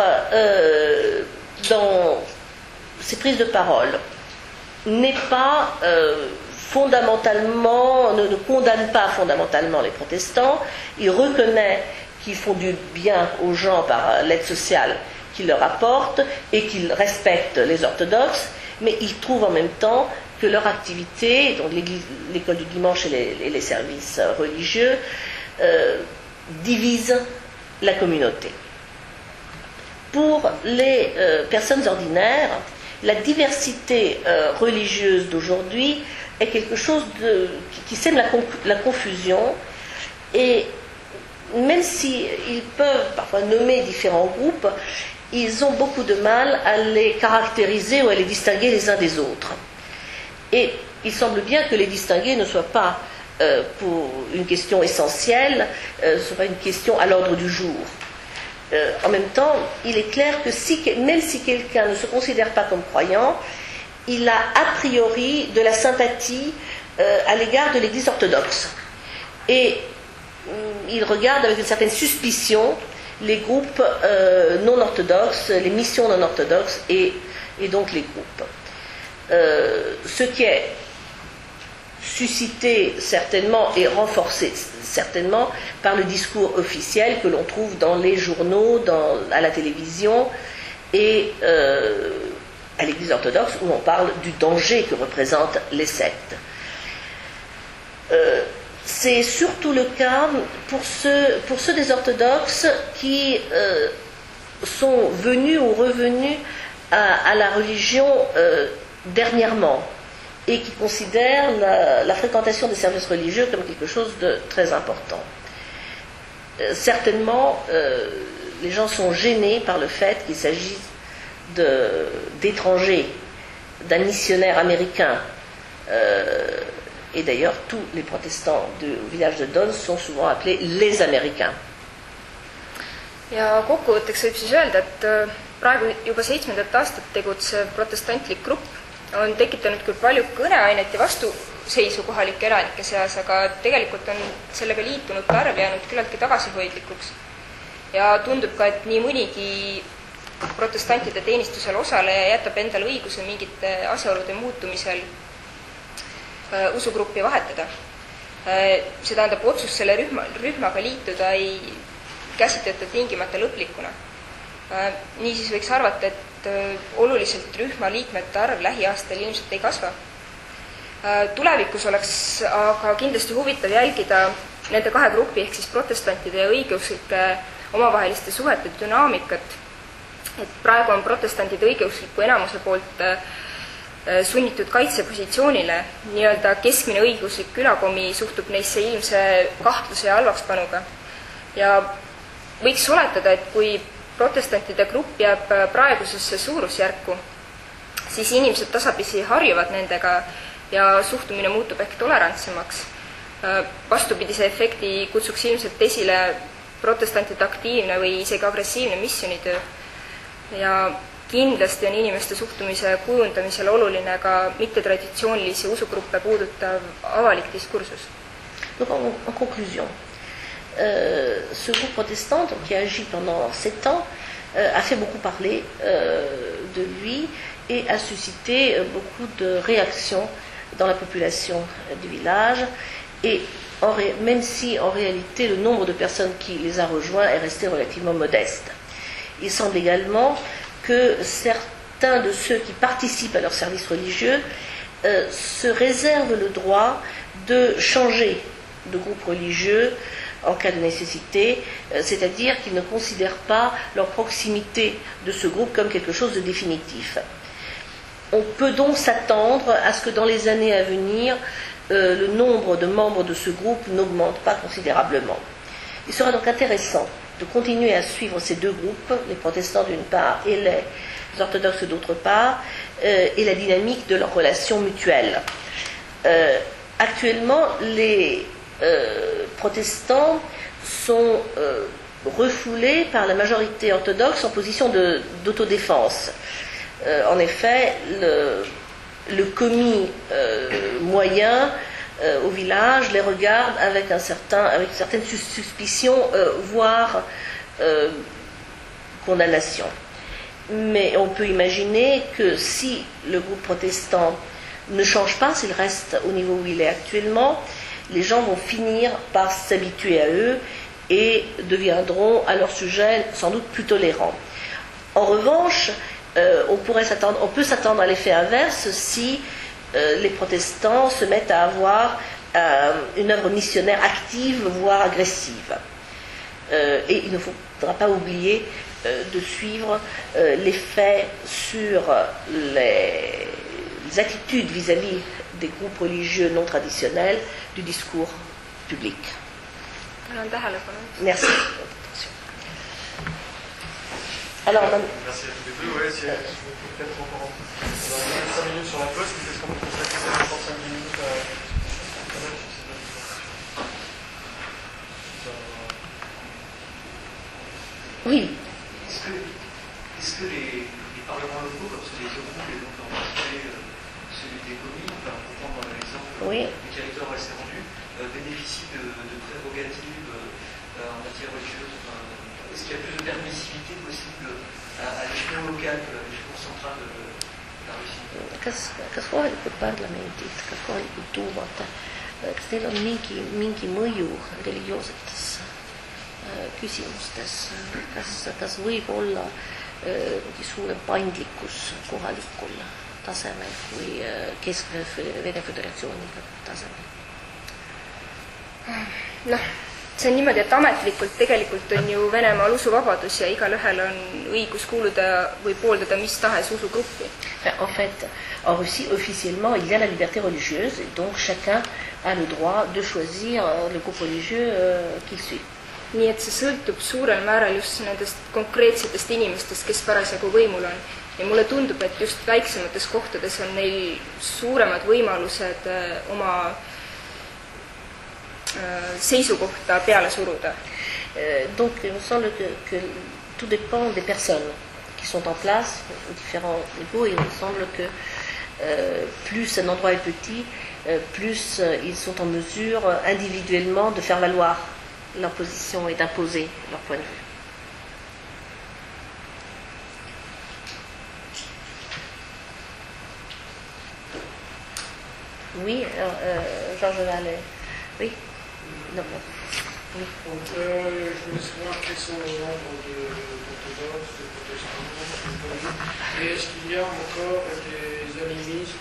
dans ses prises de parole, n'est pas fondamentalement, ne condamne pas fondamentalement les protestants. Il reconnaît qu'ils font du bien aux gens par l'aide sociale qu'ils leur apportent et qu'ils respectent les orthodoxes, mais il trouve en même temps que leur activité, donc l'école du dimanche et les services religieux, divisent la communauté. Pour les personnes ordinaires, la diversité religieuse d'aujourd'hui est quelque chose qui sème la confusion, et même s'ils peuvent parfois nommer différents groupes, ils ont beaucoup de mal à les caractériser ou à les distinguer les uns des autres. Et il semble bien que les distinguer ne soit pas pour une question essentielle, ne soit pas une question à l'ordre du jour. En même temps, il est clair que même si quelqu'un ne se considère pas comme croyant, il a a priori de la sympathie à l'égard de l'Église orthodoxe. Et il regarde avec une certaine suspicion les groupes non orthodoxes, les missions non orthodoxes et donc les groupes. Ce qui est suscité certainement et renforcé certainement par le discours officiel que l'on trouve dans les journaux, à la télévision et à l'Église orthodoxe, où on parle du danger que représentent les sectes. C'est surtout le cas pour ceux des orthodoxes qui sont venus ou revenus à la religion dernièrement et qui considèrent la fréquentation des services religieux comme quelque chose de très important. Certainement, les gens sont gênés par le fait qu'il s'agisse d'étrangers, d'un missionnaire américain. Et d'ailleurs, tous les protestants du village de Donne sont souvent appelés les Américains. Ja kokkuvõtteks võib siis öelda, et praegu juba 7. aastat tegutsev protestantlik grupp on tekitanud küll palju kõneainet ja vastuseisu kohalike elanike seas, aga tegelikult on sellega liitunute arv jäänud küllaltki tagasihoidlikuks. Ja tundub ka, et nii mõnigi protestantide teenistusel osaleja jätab endale õiguse mingite asjaolude muutumisel usugruppi vahetada. See tähendab, otsus selle rühmaga liituda ei käsitleta tingimata lõplikuna. Niisiis võiks arvata, et oluliselt rühma liikmete arv lähiaastal ilmselt ei kasva. Tulevikus oleks aga kindlasti huvitav jälgida nende kahe grupi ehk siis protestantide ja õigeusklike omavaheliste suhete dünaamikat. Et praegu on protestantide õigeuskliku enamuse poolt sunnitud kaitsepositsioonile, nii-öelda keskmine õiguslik külakomi suhtub neisse ilmse kahtluse ja halvakspanuga. Ja võiks oletada, et kui protestantide grupp jääb praegusesse suurusjärku, siis inimesed tasapisi harjuvad nendega ja suhtumine muutub ehk tolerantsemaks. Vastupidise efekti kutsuks ilmselt esile protestantide aktiivne või isegi agressiivne missionitöö. Ja kindlasti on inimeste suhtumise kujundamisel oluline ka mittetraditsioonilisi usugruppe puudutav avalik diskursus. Donc en conclusion, ce groupe protestant qui a agi pendant 7 ans a fait beaucoup parler de lui et a suscité beaucoup de réactions dans la population du village. Et même si en réalité le nombre de personnes qui les a rejoints est resté relativement modeste. Il semble également que certains de ceux qui participent à leur service religieux se réservent le droit de changer de groupe religieux en cas de nécessité, c'est-à-dire qu'ils ne considèrent pas leur proximité de ce groupe comme quelque chose de définitif. On peut donc s'attendre à ce que dans les années à venir, le nombre de membres de ce groupe n'augmente pas considérablement. Il sera donc intéressant de continuer à suivre ces deux groupes, les protestants d'une part et les orthodoxes d'autre part, et la dynamique de leurs relations mutuelles. Actuellement, les protestants sont refoulés par la majorité orthodoxe en position d'autodéfense. En effet, le commis moyen au village les regarde avec une certaine suspicion, voire condamnation. Mais on peut imaginer que si le groupe protestant ne change pas, s'il reste au niveau où il est actuellement, les gens vont finir par s'habituer à eux et deviendront à leur sujet sans doute plus tolérants. En revanche, on peut s'attendre à l'effet inverse si les protestants se mettent à avoir une œuvre missionnaire active, voire agressive. Et il ne faudra pas oublier de suivre l'effet sur les attitudes vis-à-vis des groupes religieux non traditionnels du discours public. Merci. Alors, merci à tous les deux. Ouais, si vous pouvez peut-être encore 5 minutes sur la poste, mais est-ce qu'on peut consacrer 45 minutes à oui. Est-ce que les parlements locaux, comme ceux des deux groupes, et donc en particulier celui des communes, pour prendre l'exemple du territoire où elle s'est rendue, bénéficient de prérogatives en matière religieuse? Est-ce qu'il y a plus de permissivité possible à l'échelon local que à l'échelon central de la Russie? Kas kohalikud parlamendid, kas kohalikud duumad, kas neil on mingi mõju religioossetes küsimustes, kas võib olla suurem paindlikkus kohalikul tasemel kui Kesk- Vene Föderatsiooni tasemel? Noh, see on niimoodi, et ametlikult tegelikult on ju Venemaal usuvabadus ja igalühel on õigus kuuluda või pooldada mis tahes usugruppi. En fait, en Russie, officiellement, il y a la liberté religieuse, et donc chacun a le droit de choisir le groupe religieux qu'il suit. Nii et see sõltub suurel määral just nendest konkreetsetest inimestest, kes parasjagu võimul on. Ja mulle tundub, et just väiksemates kohtades on neil suuremad võimalused oma seisukohta peale suruda. Donc, il me semble que tout dépend des personnes qui sont en place aux différents niveaux. Il me semble que plus un endroit est petit, plus ils sont en mesure individuellement de faire valoir leur position et d'imposer leur point de vue. Oui, alors, Georges Vallée. Oui. Non, non. Oui. Donc, je voulais savoir quels sont les nombres d'orthodoxes, de protestants, et est-ce qu'il y a encore des animistes,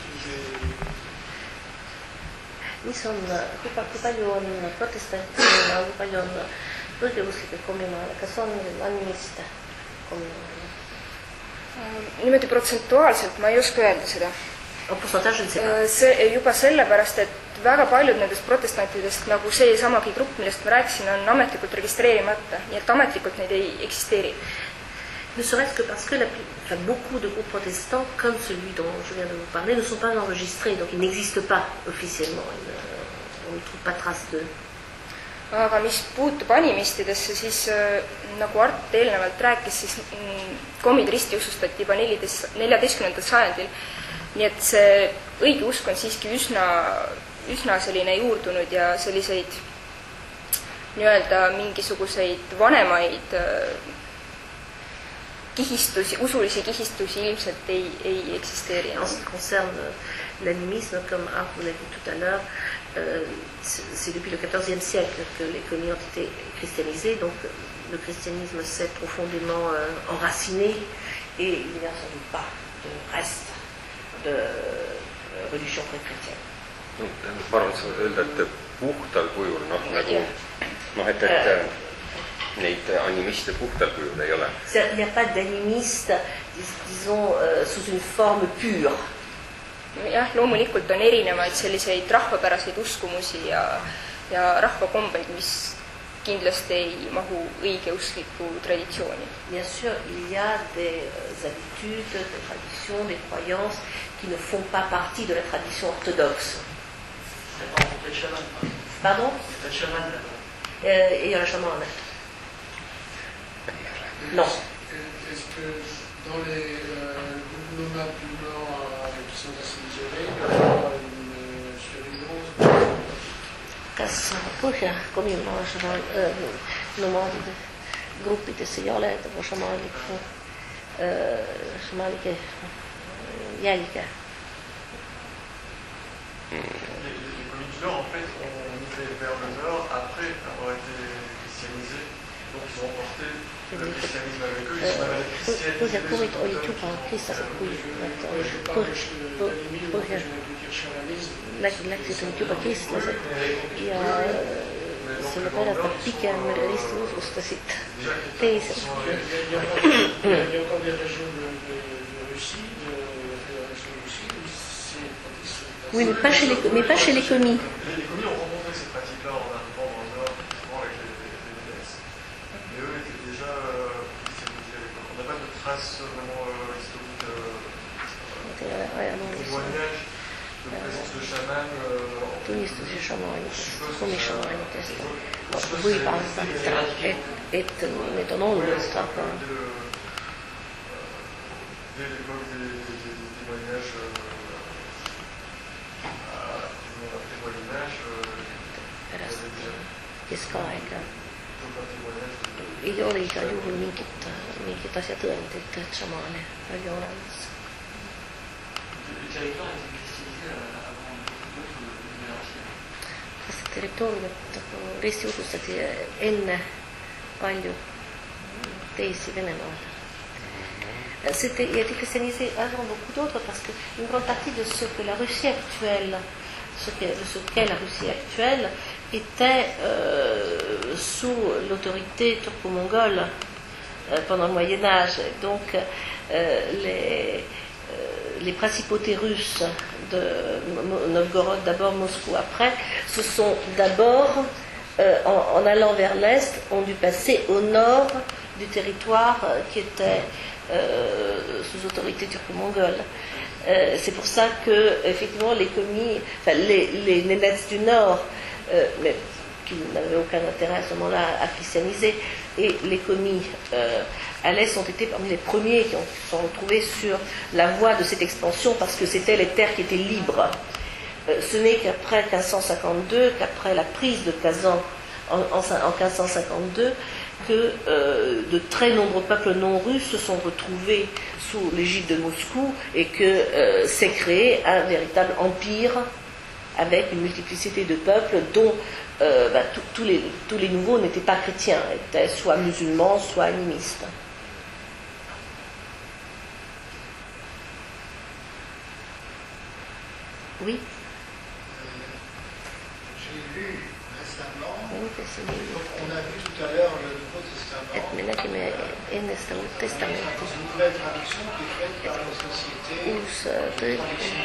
Mis on, kui palju on protestantidena, kui palju on õigeusklikke kommunaale, kas on animiste kommunaale? Niimoodi protsentuaalselt ma ei oska öelda seda. See juba sellepärast, et väga paljud nendest protestantidest, nagu see samagi grupp, millest ma rääkisin, on ametlikult registreerimata, nii et ametlikult neid ei eksisteeri. Ne serait-ce que parce que beaucoup de groupes protestants, comme celui dont je viens de vous parler, ne sont pas enregistrés, donc ils n'existent pas officiellement. On ne trouve pas trace d'eux. Aga mis puutub animistidesse, siis nagu Art eelnevalt rääkis, siis komid ristiusustati juba 14. sajandil. Nii et see õige usk on siiski üsna selline juurdunud ja selliseid nii-öelda mingisuguseid vanemaid kihistusi, usulisi kihistusi ilmselt ei eksisteeri. En ce qui concerne l'animisme, comme vous l'avez dit tout à l'heure, c'est depuis le XIVe siècle que les commis ont été christianisés, donc le christianisme s'est profondément enraciné et il n'y a sans doute pas de reste de religion pré-chrétienne. Ma arvan, et sa võid öelda, et puhtal kujul, et neid animiste puhtal kujul ei ole. Il n'y a pas d'animiste, disons, sous une forme pure. Jah, loomulikult on erinevaid selliseid rahvapäraseid uskumusi ja rahvakombeid, mis kindlasti ei mahu õigeuskliku traditsiooni. Bien sûr, il y a des habitudes, des traditions, des croyances qui ne font pas partie de la tradition orthodoxe. Pardon? Il y a un chaman en Inde. Non. Est-ce que dans les nomades du Nord qui sont assez isolés, il y a une survivance? Kas nomaadide gruppides ei ole šamaanike jälge? Les commis du Nord, en fait, ont migré vers le Nord après avoir été christianisés. Donc ils ont emporté le christianisme avec eux, ils sont allés christianisés. Põhjakurid olid juba kristlased, kui läksid olid juba kristlased ja selle peale nad pigem ristiusustasid teised. Oui, mais pas chez les commis. Les commis ont rencontré ces pratiques-là en arrivant dans le Nord, effectivement, avec les déesses. Mais eux étaient déjà christianisés avec eux. On n'a pas de traces vraiment historiques de témoignages de présence de chaman. Tunnistusi šamaanidest, komishamaanidest võib arvata, et need on olnud, aga dès l'époque des témoignages pärast keskaega ei ole igal juhul mingit asja tõendit, et šamaane oli olemas. Kas territooriumit ristiusustati enne palju teisi Venemaal? C'était christianisé avant beaucoup d'autres parce qu'une grande partie de ce que la Russie actuelle, ce qu'est la Russie actuelle, était sous l'autorité turco-mongole pendant le Moyen-Âge. Donc les principautés russes de Novgorod, d'abord Moscou après, se sont d'abord, en allant vers l'est, ont dû passer au nord du territoire qui était sous autorité turco-mongole. C'est pour ça que, effectivement, les commis, enfin, les nénètes du Nord, mais qui n'avaient aucun intérêt à ce moment-là à christianiser, et les commis à l'Est ont été parmi les premiers qui se sont retrouvés sur la voie de cette expansion parce que c'était les terres qui étaient libres. Ce n'est qu'après 1552, qu'après la prise de Kazan en 1552, que de très nombreux peuples non russes se sont retrouvés sous l'égide de Moscou et que s'est créé un véritable empire avec une multiplicité de peuples dont tous les nouveaux n'étaient pas chrétiens, étaient soit musulmans, soit animistes. Oui. J'ai lu récemment, on a vu tout à l'heure le Nouveau Testament, me nägime enne seda Uut Testamenti, une nouvelle traduction qui est faite par la société, uus tõlk,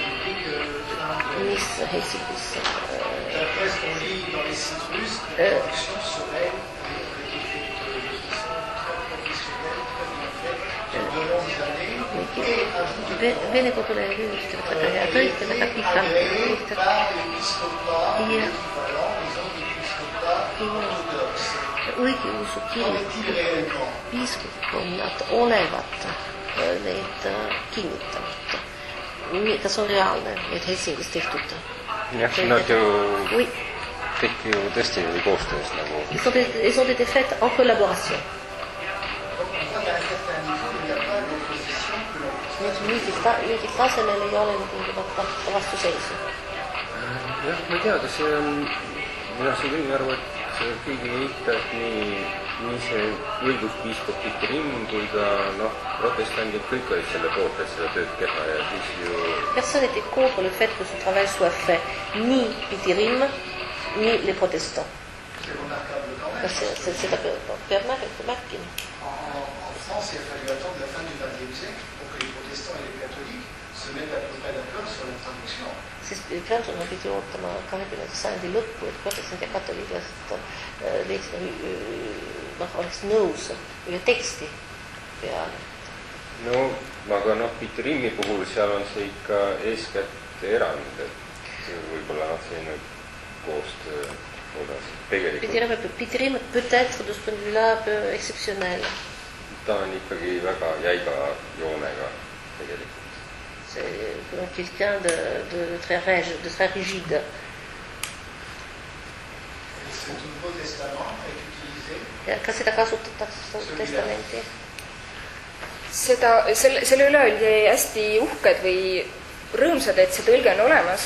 mis Helsingus d'après ce qu'on lit dans les sites russes, la traduction serait qui est faite très professionnelle, très bien faite, sur de longues années, Vene koduleheküljest väga hea tõlke, väga pikalt tehtud ja õigeusu kirik, piiskopkonnad olevat neid kinnitanud. Kas on reaalne, et Helsingis tehtud? Jah, nad ju tehti ju tõesti koostöös nagu. Ils ont été faits en collaboration. il y a un certain niveau, il n'y a mingil tasemel ei ole tingimata vastuseisu. Jah, ma ei tea, kas see on, mina saan küll aru, et keegi ei eita, et nii see õiguspiiskop Pitirim kui ka protestandid kõik olid selle poolt, et seda tööd teha ja siis ju... Personne n'était contre le fait que ce travail soit fait, ni Pitirim, ni les protestants. C'est remarquable quand même. C'est remarquable. En France, il a fallu attendre la fin du XXe siècle pour que les protestants et les catholiques se mettent à peu près d'accord sur la traduction. Fransona piti ootama 20. sajandi lõppu, et protestant ja katoliiklased oleks nõus ühe teksti peale. No, aga Pitirimi puhul seal on see ikka eeskätt erand, et võib-olla selline koostöö osas. Pitirim peut-être de ce point de vue-là exceptionnel. Ta on ikkagi väga jäiga joonega tegelikult. C'est quelqu'un de très rigide. Ce Nouveau Testament est utilisé. Kas seda kasutatakse testamenti? Selle üle oldi hästi uhked või rõõmsad, et see tõlge on olemas.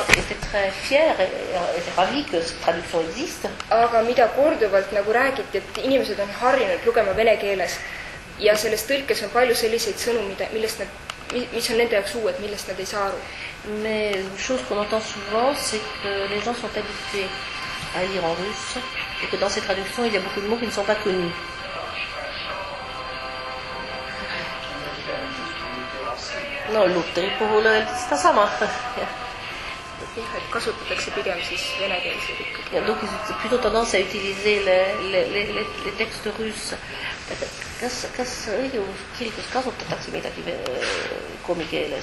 Aga mida korduvalt nagu räägiti, et inimesed on harjunud lugema vene keeles ja selles tõlkes on palju selliseid sõnu, mis on nende jaoks uued, millest nad ei saa aru. Mais une chose qu'on entend souvent, c'est que les gens sont habitués à lire en russe et que dans ces traductions, il y a beaucoup de mots qui ne sont pas connus. No, Lutheri puhul öeldi seda sama. Et kasutatakse pigem siis venekeelseid ikkagi. Donc ils ont plutôt tendance à utiliser les textes russes. Kas õigeuskirikus kasutatakse midagi komikeeles?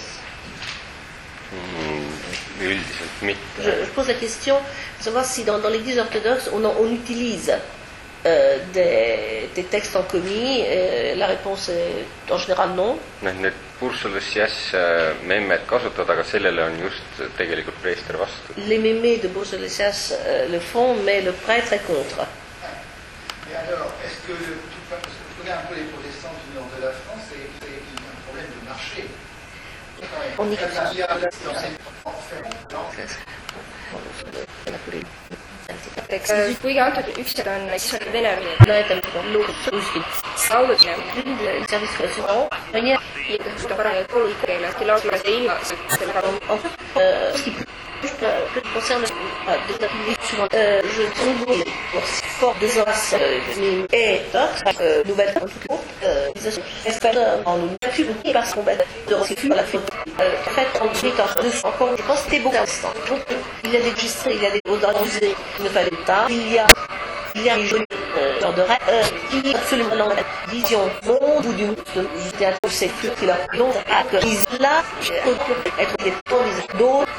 Üldiselt mitte. Je pose la question de savoir si dans l'église orthodoxe on utilise des textes en commis. La réponse est en général non. Need Pursulis memmed kasutada, aga sellele on just tegelikult preester vastu. Les mémés de Pursulis le font, mais le prêtre est contre. Et alors, est-ce que je connais un peu les protestants du nord de la France et il y a un problème de marché. On y kuigi antud üksid on, siis on vene il y a des registrés, il y a des musées qui ne fallait pas. Il y a un joli genre de rêve qui est absolument dans la vision monde ou du théâtre, c'est que leur long à que là, être des d'autres